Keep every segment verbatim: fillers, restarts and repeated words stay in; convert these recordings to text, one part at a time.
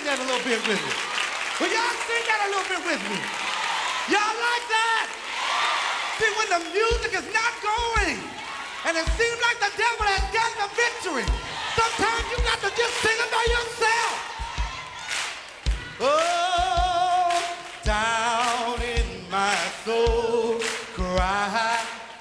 that a little bit with me? Will y'all sing that a little bit with me? Y'all like that? See, when the music is not going, and it seems like the devil has gotten the victory, sometimes you got to just sing it by yourself. Oh, down in my soul, cry.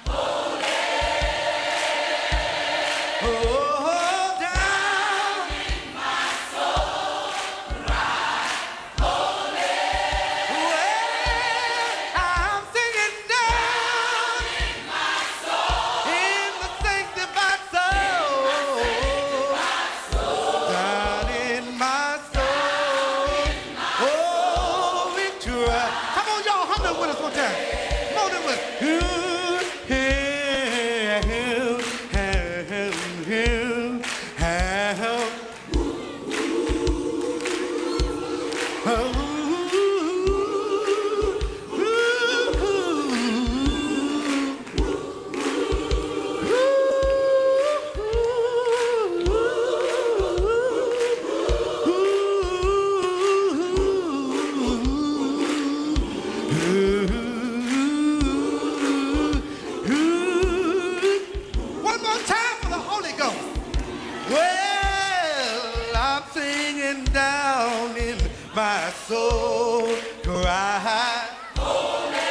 My soul cry. Holy.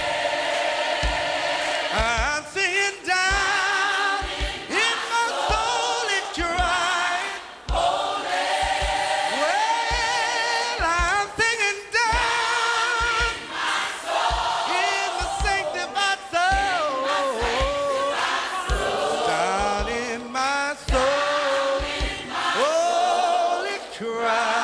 I'm singing down in my soul it cries. Holy. Well, I'm singing down in my soul, in the sanctified soul, down in my soul, oh, it cries.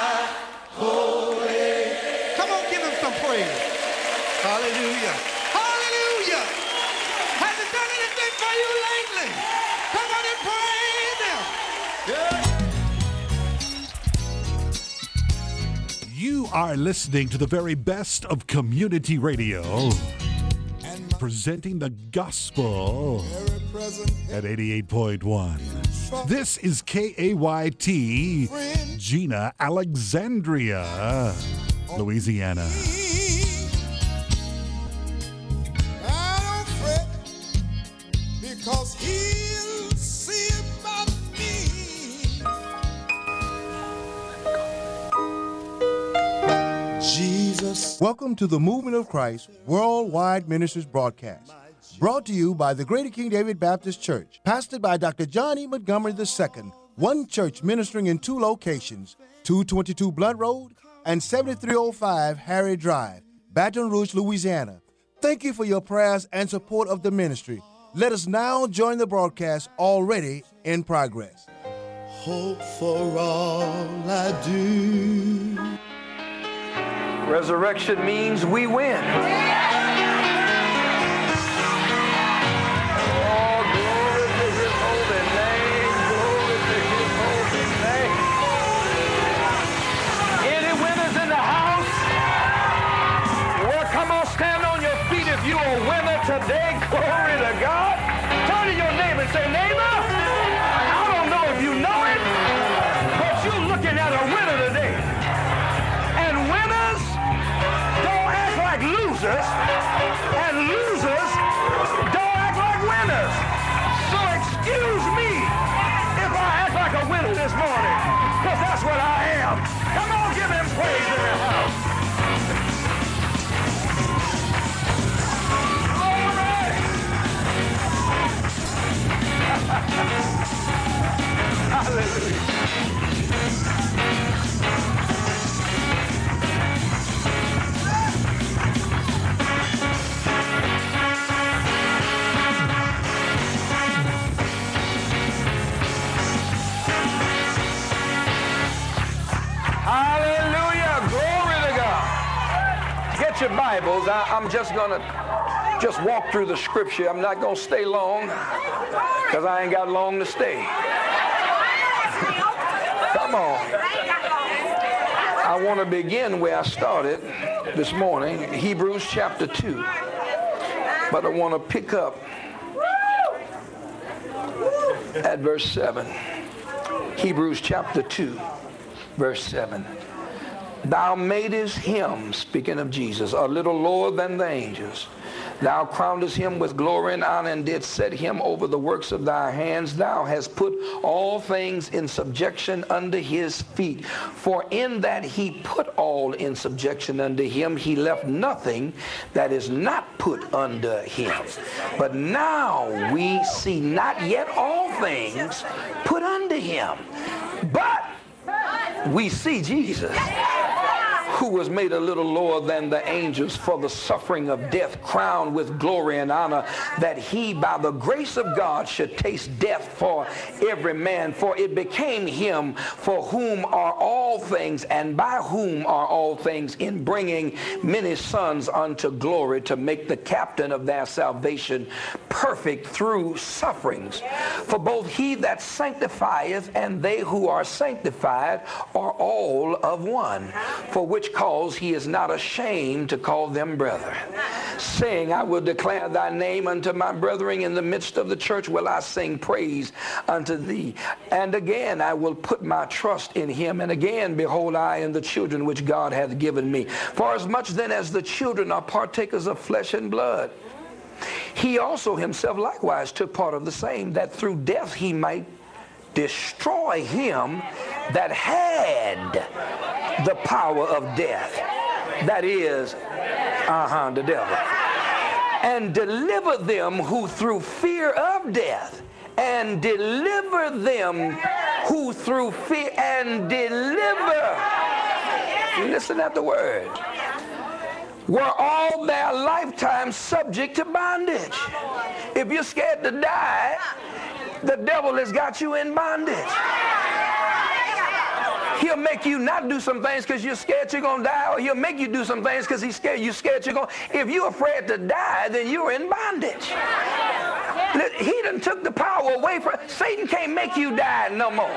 Hallelujah. Hallelujah. Has it done anything for you lately? Come on and praise Him. You are listening to the very best of community radio, presenting the gospel at eighty-eight point one. This is K A Y T, Gina, Alexandria, Louisiana. Because He'll see about me. Jesus. Welcome to the Movement of Christ Worldwide Ministries broadcast, brought to you by the Greater King David Baptist Church, pastored by Doctor John E. Montgomery the Second, one church ministering in two locations, two twenty-two Blunt Road and seventy-three oh five Harry Drive, Baton Rouge, Louisiana. Thank you for your prayers and support of the ministry. Let us now join the broadcast already in progress. Hope for all I do. Resurrection means we win. Oh, glory to His holy name. Glory to His holy name. Any winners in the house? Well, come on, stand on your feet if you're a winner today. Glory to God. Turn to your neighbor and say, neighbor, I don't know if you know it, but you're looking at a winner today. And winners don't act like losers, and losers don't act like winners. So excuse me if I act like a winner this morning, because that's what I am. Come on, give Him praise in the house. Hallelujah. Hallelujah. Glory to God. Get your Bibles. I, I'm just going to just walk through the scripture. I'm not going to stay long because I ain't got long to stay. Come on. I want to begin where I started this morning, Hebrews chapter two. But I want to pick up at verse seven. Hebrews chapter two, verse seven. Thou madest him, speaking of Jesus, a little lower than the angels. Thou crownedest him with glory and honor, and didst set him over the works of thy hands. Thou hast put all things in subjection under his feet. For in that he put all in subjection under him, he left nothing that is not put under him. But now we see not yet all things put under him, but we see Jesus, who was made a little lower than the angels for the suffering of death, crowned with glory and honor, that he by the grace of God should taste death for every man. For it became him for whom are all things, and by whom are all things, in bringing many sons unto glory, to make the captain of their salvation perfect through sufferings. For both he that sanctifieth and they who are sanctified are all of one. For which cause he is not ashamed to call them brethren, saying, I will declare thy name unto my brethren. In the midst of the church will I sing praise unto thee. And again I will put my trust in him. And again, behold, I and the children which God hath given me. For as much then as the children are partakers of flesh and blood, he also himself likewise took part of the same, that through death he might destroy him that had the power of death, that is, uh-huh, the devil, and deliver them who through fear of death, and deliver them who through fear, and deliver, listen at the word, were all their lifetime subject to bondage. If you're scared to die, the devil has got you in bondage. He'll make you not do some things because you're scared you're going to die, or he'll make you do some things because he's scared you're scared you're going to. If you're afraid to die, then you're in bondage. He done took the power away from, Satan can't make you die no more.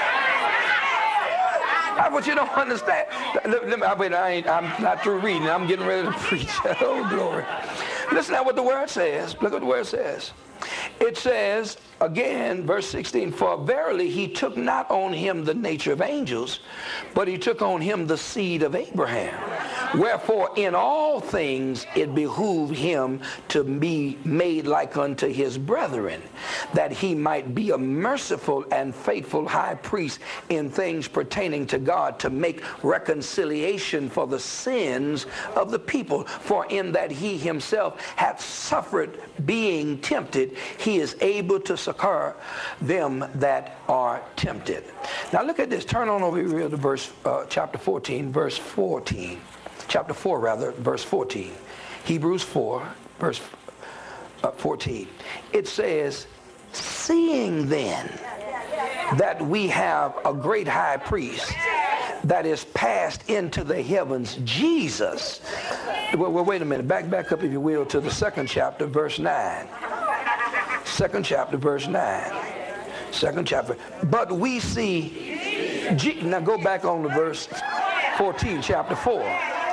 That's what you don't understand. Let, let me, I, wait, I ain't, I'm not through reading. I'm getting ready to preach. Oh, glory. Listen to what the word says. Look what the word says. It says, again, verse sixteen, for verily he took not on him the nature of angels, but he took on him the seed of Abraham. Wherefore in all things it behooved him to be made like unto his brethren, that he might be a merciful and faithful high priest in things pertaining to God, to make reconciliation for the sins of the people. For in that he himself hath suffered being tempted, he is able to succor them that are tempted. Now look at this. Turn on over here to verse uh, chapter fourteen, verse fourteen. Chapter four, rather, verse fourteen. Hebrews four, verse uh, fourteen. It says, seeing then that we have a great high priest that is passed into the heavens, Jesus. Well, well, wait a minute. Back, back up, if you will, to the second chapter, verse nine. Second chapter, verse nine. Second chapter. But we see, G- now go back on to verse fourteen, chapter four.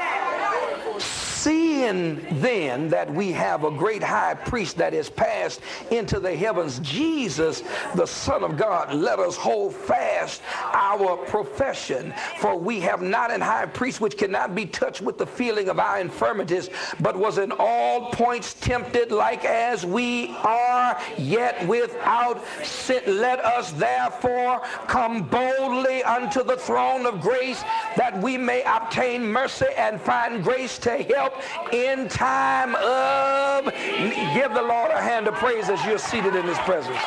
Seeing then that we have a great high priest that is passed into the heavens, Jesus, the Son of God, let us hold fast our profession. For we have not an high priest which cannot be touched with the feeling of our infirmities, but was in all points tempted like as we are, yet without sin. Let us therefore come boldly unto the throne of grace, that we may obtain mercy and find grace to help in time of. Give the Lord a hand of praise as you're seated in his presence.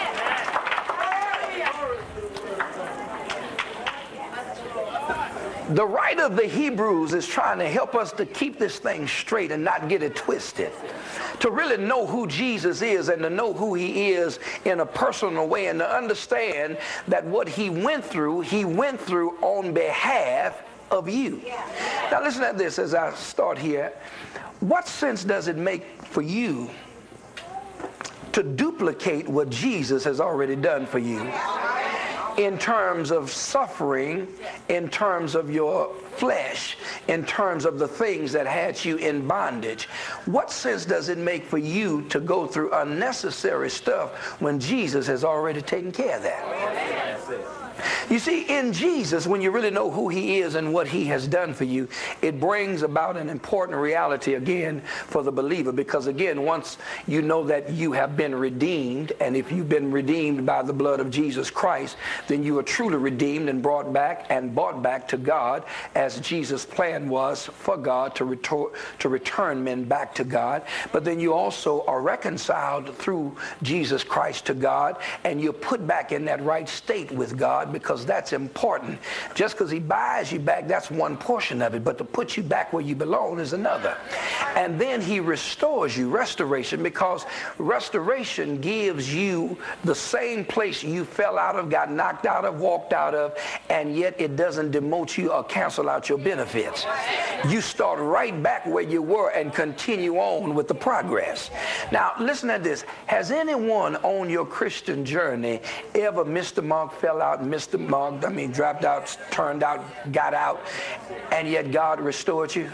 The writer of the Hebrews is trying to help us to keep this thing straight and not get it twisted. To really know who Jesus is, and to know who he is in a personal way, and to understand that what he went through, he went through on behalf of you. Now listen to this as I start here. What sense does it make for you to duplicate what Jesus has already done for you in terms of suffering, in terms of your flesh, in terms of the things that had you in bondage? What sense does it make for you to go through unnecessary stuff when Jesus has already taken care of that? You see, in Jesus, when you really know who he is and what he has done for you, it brings about an important reality again for the believer. Because again, once you know that you have been redeemed, and if you've been redeemed by the blood of Jesus Christ, then you are truly redeemed and brought back and bought back to God, as Jesus' plan was for God to, retor- to return men back to God. But then you also are reconciled through Jesus Christ to God, and you're put back in that right state with God, because that's important. Just because he buys you back, that's one portion of it, but to put you back where you belong is another. And then he restores you, restoration, because restoration gives you the same place you fell out of, got knocked out of, walked out of, and yet it doesn't demote you or cancel out your benefits. You start right back where you were and continue on with the progress. Now, listen to this. Has anyone on your Christian journey ever missed the mark, fell out, missed the mark, I mean, dropped out, turned out, got out, and yet God restored you?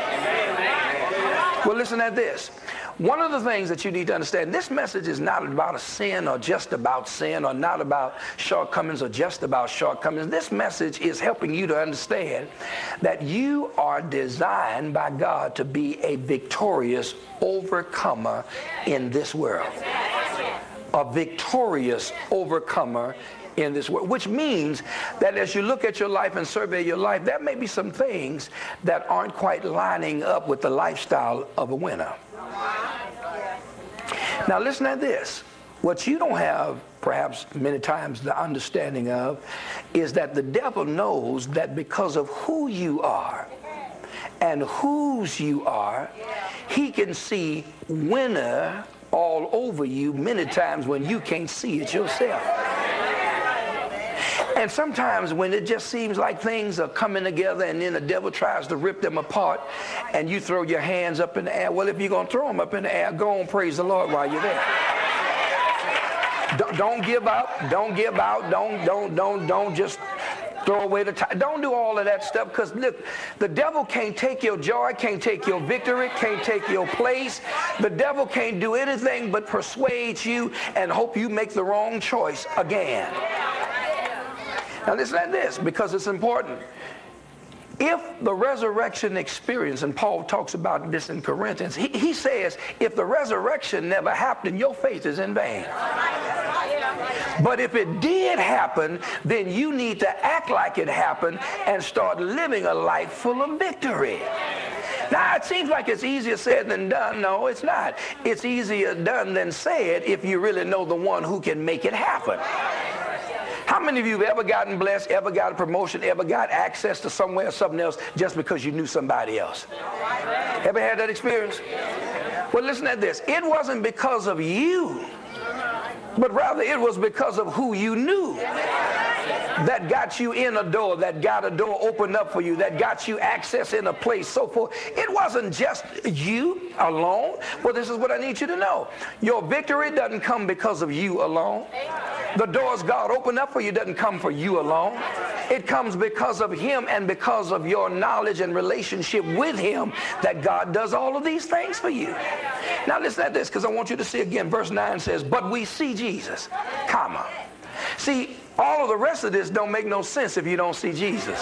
Well, listen to this. One of the things that you need to understand, this message is not about a sin or just about sin, or not about shortcomings or just about shortcomings. This message is helping you to understand that you are designed by God to be a victorious overcomer in this world. A victorious overcomer in this world, which means that as you look at your life and survey your life, there may be some things that aren't quite lining up with the lifestyle of a winner. Now listen to this. What you don't have, perhaps many times, the understanding of is that the devil knows that because of who you are and whose you are, he can see winner all over you many times when you can't see it yourself. And sometimes when it just seems like things are coming together and then the devil tries to rip them apart and you throw your hands up in the air, well, if you're going to throw them up in the air, go on, praise the Lord while you're there. Don't, don't give up. Don't give out. Don't, don't, don't, don't just throw away the time. Don't do all of that stuff, because look, the devil can't take your joy, can't take your victory, can't take your place. The devil can't do anything but persuade you and hope you make the wrong choice again. Now listen to this, because it's important. If the resurrection experience, and Paul talks about this in Corinthians, he, he says, if the resurrection never happened, your faith is in vain. But if it did happen, then you need to act like it happened and start living a life full of victory. Now, it seems like it's easier said than done. No, it's not. It's easier done than said if you really know the one who can make it happen. How many of you have ever gotten blessed, ever got a promotion, ever got access to somewhere or something else just because you knew somebody else? Ever had that experience? Well, listen to this. It wasn't because of you, but rather it was because of who you knew that got you in a door, that got a door opened up for you, that got you access in a place, so forth. It wasn't just you alone. Well, this is what I need you to know. Your victory doesn't come because of you alone. The doors God opened up for you doesn't come for you alone. It comes because of him and because of your knowledge and relationship with him that God does all of these things for you. Now listen to this, because I want you to see again. Verse nine says, but we see Jesus, comma. See, all of the rest of this don't make no sense if you don't see Jesus.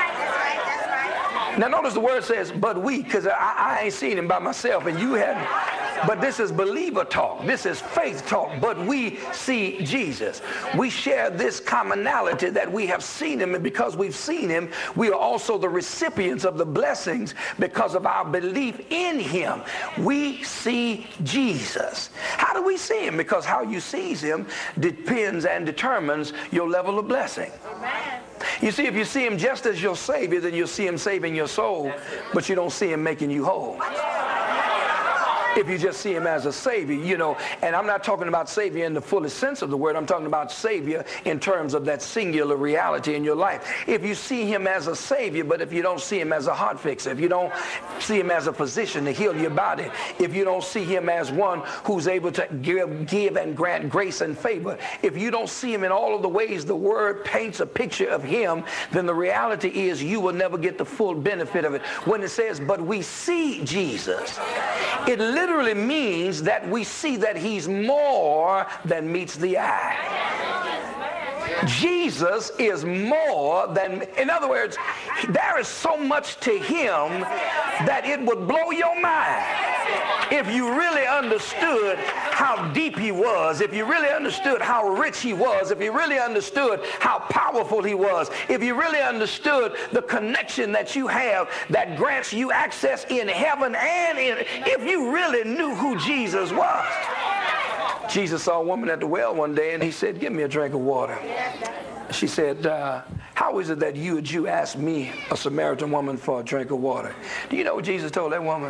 Now notice the word says, but we, because I, I ain't seen him by myself and you hadn't. But this is believer talk. This is faith talk. But we see Jesus. We share this commonality that we have seen him, and because we've seen him, we are also the recipients of the blessings because of our belief in him. We see Jesus. How do we see him? Because how you see him depends and determines your level of blessing. Amen. You see, if you see him just as your Savior, then you'll see him saving your soul, but you don't see him making you whole. If you just see him as a Savior, you know, and I'm not talking about Savior in the fullest sense of the word. I'm talking about Savior in terms of that singular reality in your life. If you see him as a Savior, but if you don't see him as a heart fixer, if you don't see him as a physician to heal your body, if you don't see him as one who's able to give, give and grant grace and favor, if you don't see him in all of the ways the word paints a picture of him, then the reality is you will never get the full benefit of it. When it says, but we see Jesus, it literally literally means that we see that he's more than meets the eye. Jesus is more than, in other words, there is so much to him that it would blow your mind if you really understood how deep he was, if you really understood how rich he was, if you really understood how powerful he was, if you really understood the connection that you have that grants you access in heaven and in, if you really knew who Jesus was. Jesus saw a woman at the well one day and he said, give me a drink of water. She said, uh, how is it that you, a Jew, ask me, a Samaritan woman, for a drink of water? Do you know what Jesus told that woman?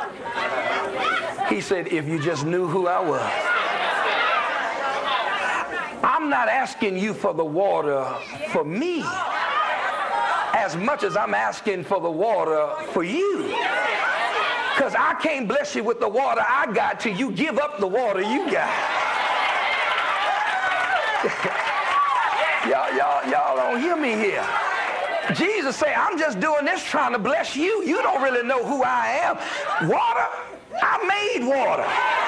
He said, if you just knew who I was. I'm not asking you for the water for me as much as I'm asking for the water for you. Because I can't bless you with the water I got till you give up the water you got. Y'all, y'all, y'all don't hear me here. Jesus said, I'm just doing this trying to bless you. You don't really know who I am. Water? I made water.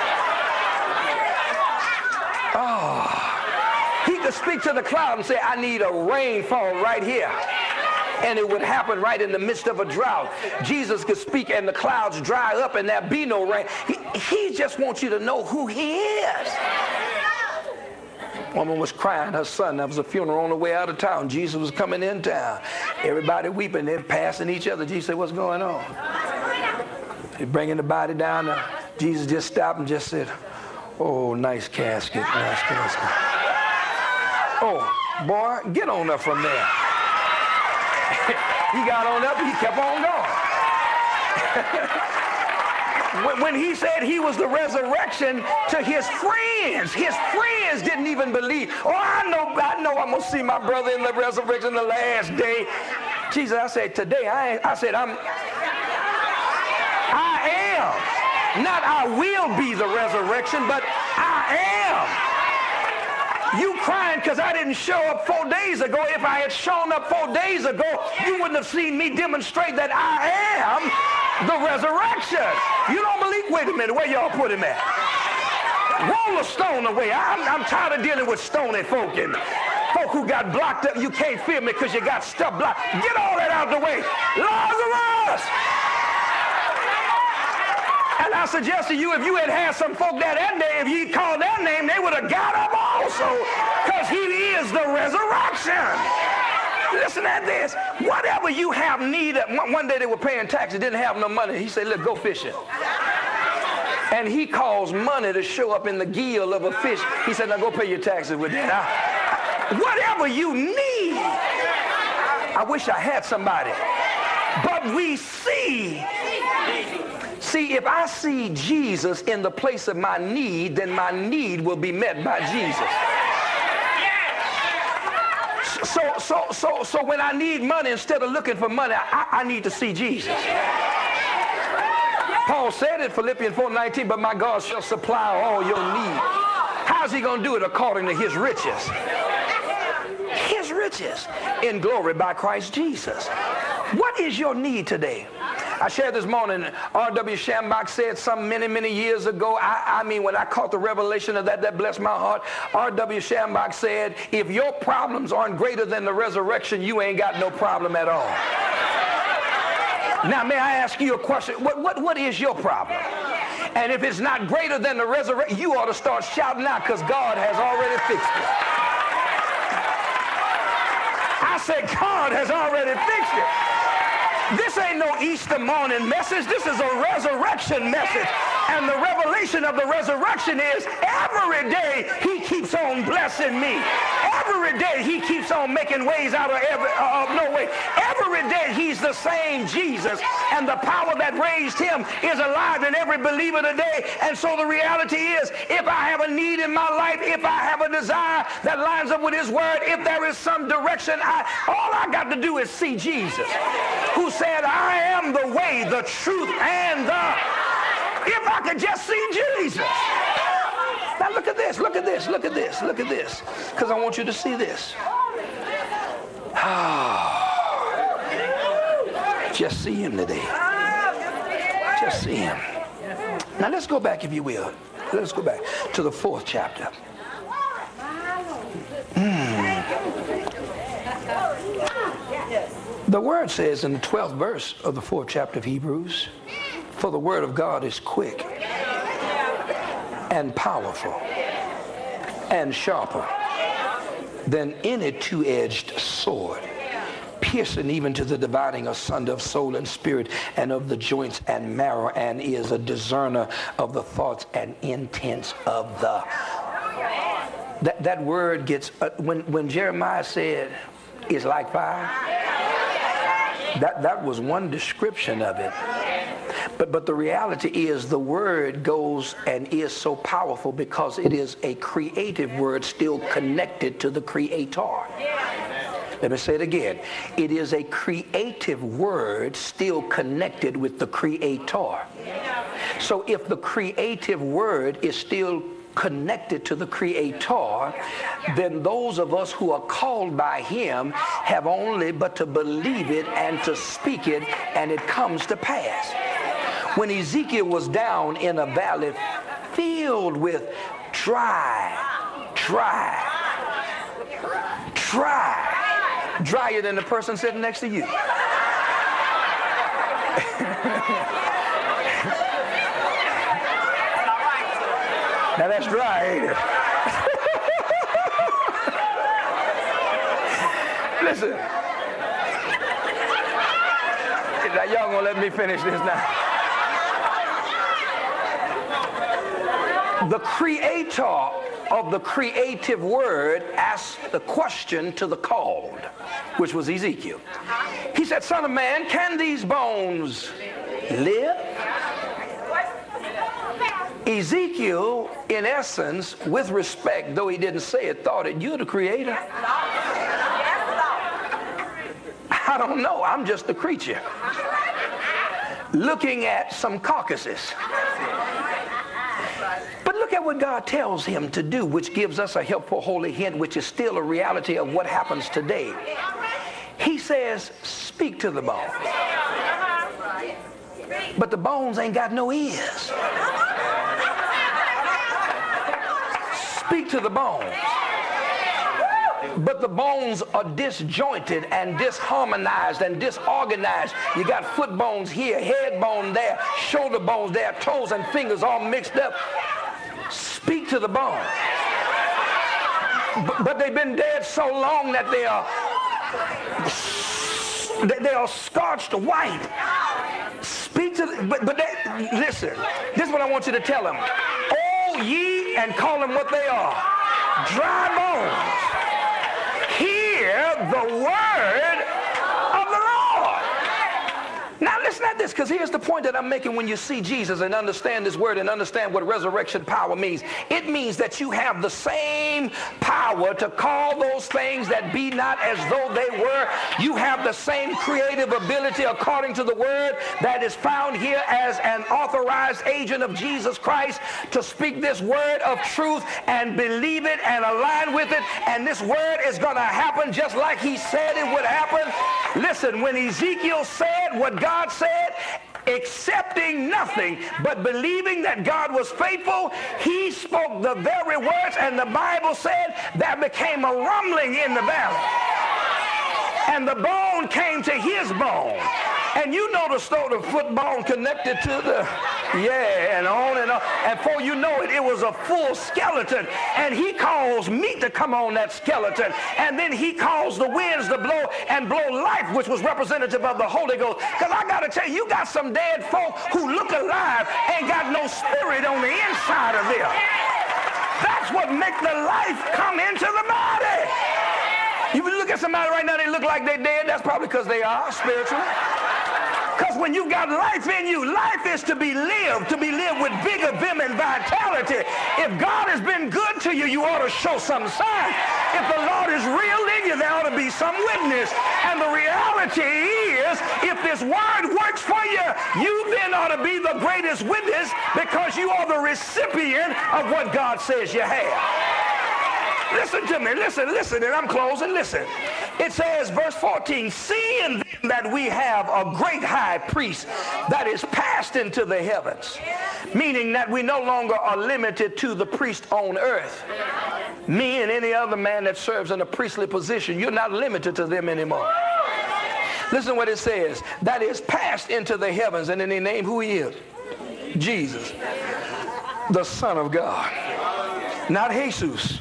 Oh. He could speak to the cloud and say, I need a rainfall right here. And it would happen right in the midst of a drought. Jesus could speak and the clouds dry up and there be no rain. He, he just wants you to know who he is. Woman was crying, her son, there was a funeral on the way out of town. Jesus was coming in town. Everybody weeping, they're passing each other. Jesus said, what's going on? They're bringing the body down there. Jesus just stopped and just said, oh, nice casket, nice casket. Oh, boy, get on up from there. He got on up, he kept on going. when, when he said he was the resurrection to his friends, his friends didn't even believe. Oh, I know, I know I'm going to see my brother in the resurrection the last day. Jesus, I said, today, I, ain't, I said, I'm, I am. Not I will be the resurrection, but I am. You crying because I didn't show up four days ago. If I had shown up four days ago, you wouldn't have seen me demonstrate that I am the resurrection. You don't believe? Wait a minute, where y'all put him at? Roll a stone away. I'm, I'm tired of dealing with stony folk and folk who got blocked up. You can't feel me because you got stuff blocked. Get all that out of the way. Lazarus! And I suggest to you, if you had had some folk that that day, if you called their name, they would have got up also, because he is the resurrection. Listen at this. Whatever you have need of, one day they were paying taxes, didn't have no money. He said, look, go fishing. And he caused money to show up in the gill of a fish. He said, now go pay your taxes with that. I, whatever you need. I wish I had somebody. But we see. See, if I see Jesus in the place of my need, then my need will be met by Jesus. So, so, so, so when I need money, instead of looking for money, I, I need to see Jesus. Paul said in Philippians four nineteen, but my God shall supply all your need. How's he going to do it? According to his riches. His riches in glory by Christ Jesus. What is your need today? I shared this morning, R W Schambach said some many, many years ago, I, I mean, when I caught the revelation of that, that blessed my heart. R W Schambach said, if your problems aren't greater than the resurrection, you ain't got no problem at all. Now, may I ask you a question? What, what, what is your problem? And if it's not greater than the resurrection, you ought to start shouting out, because God has already fixed it. I said, God has already fixed it. This ain't no Easter morning message. This is a resurrection message. And the revelation of the resurrection is every day he keeps on blessing me. Every day he keeps on making ways out of, every, uh, of no way. Every day he's the same Jesus. And the power that raised him is alive in every believer today. And so the reality is, if I have a need in my life, if I have a desire that lines up with his word, if there is some direction, I, all I got to do is see Jesus, who said, I am the way, the truth, and the... If I could just see Jesus. Now look at this, look at this, look at this, look at this. Because I want you to see this. Just see him today. Just see him. Now let's go back, if you will. Let's go back to the fourth chapter. Mm. The word says in the twelfth verse of the fourth chapter of Hebrews, for the word of God is quick and powerful and sharper than any two-edged sword, piercing even to the dividing asunder of soul and spirit and of the joints and marrow, and is a discerner of the thoughts and intents of the. That, that word gets, uh, when, when Jeremiah said, it's like fire, that, that was one description of it. But, but the reality is the word goes and is so powerful because it is a creative word still connected to the Creator. Let me say it again. It is a creative word still connected with the Creator. So if the creative word is still connected to the Creator, then those of us who are called by Him have only but to believe it and to speak it, and it comes to pass. When Ezekiel was down in a valley filled with dry, dry, dry, drier than the person sitting next to you. Now that's dry, ain't it? Listen. Now y'all gonna let me finish this now. The Creator of the creative word asked the question to the called, which was Ezekiel. He said, son of man, can these bones live? Ezekiel, in essence, with respect, though he didn't say it, thought it, you're the creator. I don't know, I'm just a creature looking at some carcasses. But look at what God tells him to do, which gives us a helpful holy hint, which is still a reality of what happens today. He says, speak to the bones. But the bones ain't got no ears. Speak to the bones. But the bones are disjointed and disharmonized and disorganized. You got foot bones here, head bone there, shoulder bones there, toes and fingers all mixed up. Speak to the bones. But, but they've been dead so long that they are they are scorched white. Speak to the, but, but they, listen, this is what I want you to tell them. Oh ye, and call them what they are. Dry bones. Hear the word of the Lord. Now listen at this, because here's the point that I'm making when you see Jesus and understand this word and understand what resurrection power means. It means that you have the same power to call those things that be not as though they were. You have the same creative ability according to the word that is found here as an authorized agent of Jesus Christ to speak this word of truth and believe it and align with it. And this word is going to happen just like he said it would happen. Listen, when Ezekiel said what God said, accepting nothing but believing that God was faithful, he spoke the very words, and the Bible said there became a rumbling in the valley. And the bone came to his bone. And you know the story, the foot bone connected to the, yeah, and on and on. And before you know it, it was a full skeleton. And he caused meat to come on that skeleton. And then he caused the winds to blow and blow life, which was representative of the Holy Ghost. Because I got to tell you, you got some dead folk who look alive, ain't got no spirit on the inside of them. That's what makes the life come into the body. You look at somebody right now, they look like they're dead. That's probably because they are spiritually. Because when you got life in you, life is to be lived, to be lived with vigor, vim, and vitality. If God has been good to you, you ought to show some sign. If the Lord is real in you, there ought to be some witness. And the reality is, if this word works for you, you then ought to be the greatest witness because you are the recipient of what God says you have. Listen to me, listen, listen, and I'm closing, listen. It says, verse fourteen, seeing then that we have a great high priest that is passed into the heavens, meaning that we no longer are limited to the priest on earth. Me and any other man that serves in a priestly position, you're not limited to them anymore. Listen to what it says. That is passed into the heavens, and then they name who he is. Jesus, the Son of God. Not Jesus.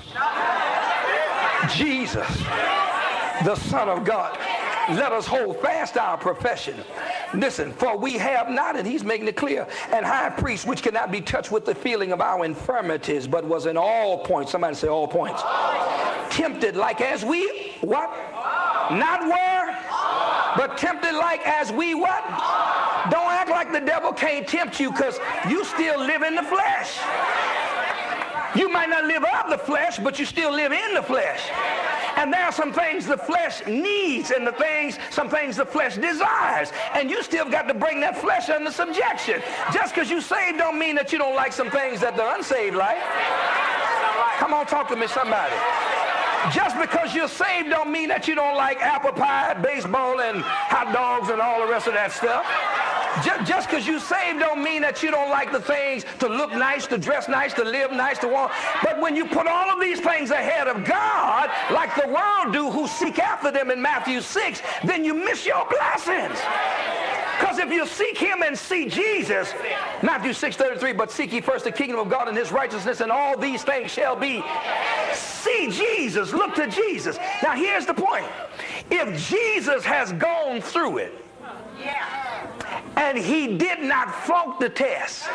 Jesus, the Son of God. Let us hold fast our profession. Listen, for we have not, and he's making it clear, an high priest which cannot be touched with the feeling of our infirmities, but was in all points, somebody say all points, tempted like as we, what? Not where, but tempted like as we what? Don't act like the devil can't tempt you, because you still live in the flesh. You might not live of the flesh, but you still live in the flesh. And there are some things the flesh needs and the things, some things the flesh desires. And you still got to bring that flesh under subjection. Just because you saved don't mean that you don't like some things that the unsaved like. Come on, talk to me, somebody. Just because you're saved don't mean that you don't like apple pie, baseball, and hot dogs and all the rest of that stuff. Just because you saved don't mean that you don't like the things to look nice, to dress nice, to live nice, to want. But when you put all of these things ahead of God, like the world do who seek after them in Matthew six, then you miss your blessings. Because if you seek him and see Jesus, Matthew six thirty-three, but seek ye first the kingdom of God and his righteousness, and all these things shall be. See Jesus. Look to Jesus. Now here's the point. If Jesus has gone through it, and he did not flunk the test,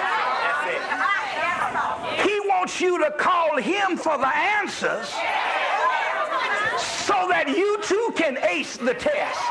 he wants you to call him for the answers so that you too can ace the test.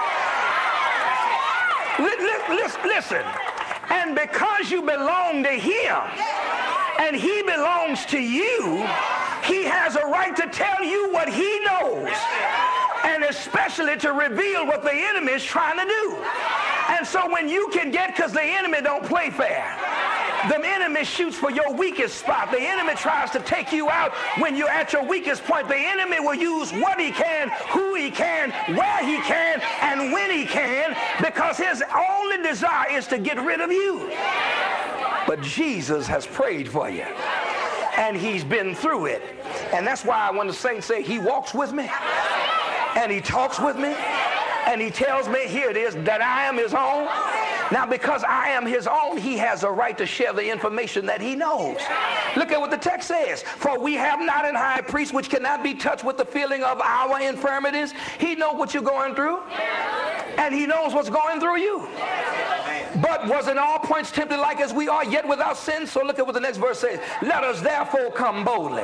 Listen, and because you belong to him and he belongs to you, he has a right to tell you what he knows, and especially to reveal what the enemy is trying to do. And so when you can get, because the enemy don't play fair. The enemy shoots for your weakest spot. The enemy tries to take you out when you're at your weakest point. The enemy will use what he can, who he can, where he can, and when he can, because his only desire is to get rid of you. But Jesus has prayed for you, and he's been through it. And that's why when the saints say he walks with me, and he talks with me, and he tells me, here it is, that I am his own. Now, because I am his own, he has a right to share the information that he knows. Look at what the text says. For we have not an high priest which cannot be touched with the feeling of our infirmities. He knows what you're going through, and he knows what's going through you. But was in all points tempted like as we are, yet without sin. So look at what the next verse says. Let us therefore come boldly.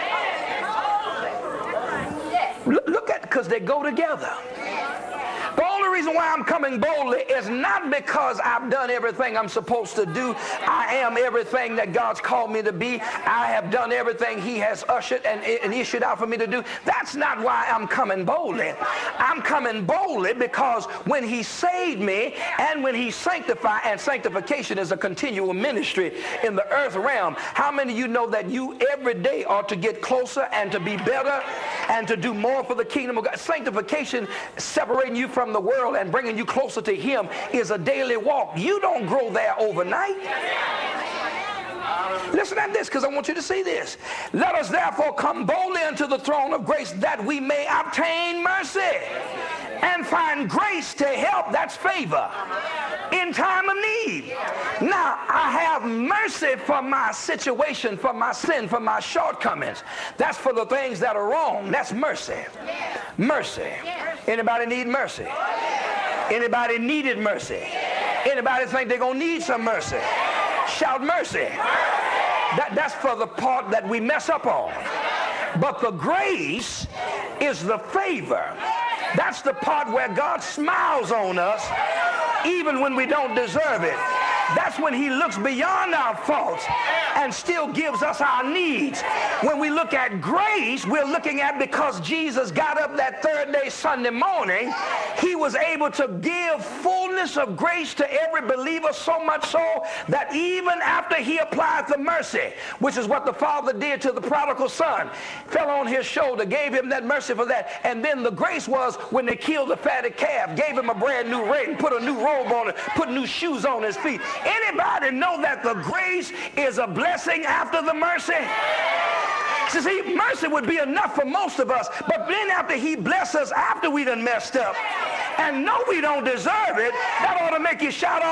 Look at, because they go together. The only reason why I'm coming boldly is not because I've done everything I'm supposed to do. I am everything that God's called me to be. I have done everything he has ushered and, and issued out for me to do. That's not why I'm coming boldly. I'm coming boldly because when he saved me and when he sanctified, and sanctification is a continual ministry in the earth realm. How many of you know that you every day ought to get closer and to be better and to do more for the kingdom of God? Sanctification, separating you from the world and bringing you closer to him, is a daily walk. You don't grow there overnight. Listen at this, because I want you to see this. Let us therefore come boldly unto the throne of grace, that we may obtain mercy and find grace to help, that's favor, in time of need. Now, I have mercy for my situation, for my sin, for my shortcomings. That's for the things that are wrong. That's mercy. Mercy. Anybody need mercy? Anybody needed mercy? Anybody think they're going to need some mercy? Shout mercy. That, that's for the part that we mess up on. But the grace is the favor. That's the part where God smiles on us even when we don't deserve it. That's when he looks beyond our faults and still gives us our needs. When we look at grace, we're looking at because Jesus got up that third day Sunday morning, he was able to give fullness of grace to every believer, so much so that even after he applied the mercy, which is what the Father did to the prodigal son, fell on his shoulder, gave him that mercy for that. And then the grace was when they killed the fatted calf, gave him a brand new ring, put a new robe on it, put new shoes on his feet. Anybody know that the grace is a blessing after the mercy? So see, mercy would be enough for most of us, but then after he blessed us after we done messed up, and know we don't deserve it, that ought to make you shout